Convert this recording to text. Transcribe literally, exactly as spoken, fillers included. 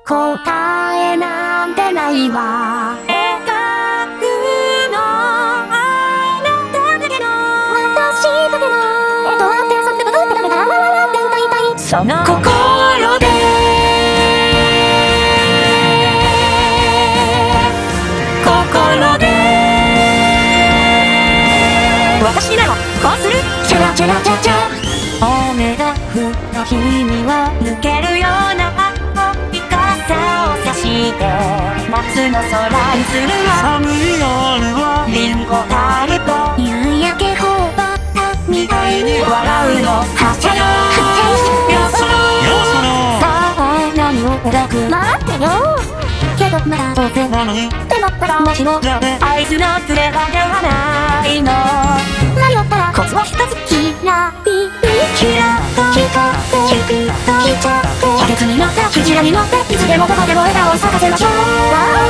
答えなんてないわ。描くのあなただけの私だけのどうやって遊んでもどうやってダメか笑って歌いたいその心で心で私ならこうするチャラチャラチャチャ雨が降った日には抜けるような青い傘を差して夏の空にするわ寒い夜はリンゴタルト夕焼け頬張ったみたいに笑うのはっちゃよよそろさあ何を描く待ってよけどまだどうせなのにってなったらもしもじゃあね合図のズレがではないの迷ったらコツは一つキラビビキラッと光ってキュピッとしちゃってバケツに乗ったクジラに乗っていつでもどこでも笑顔を咲かせましょう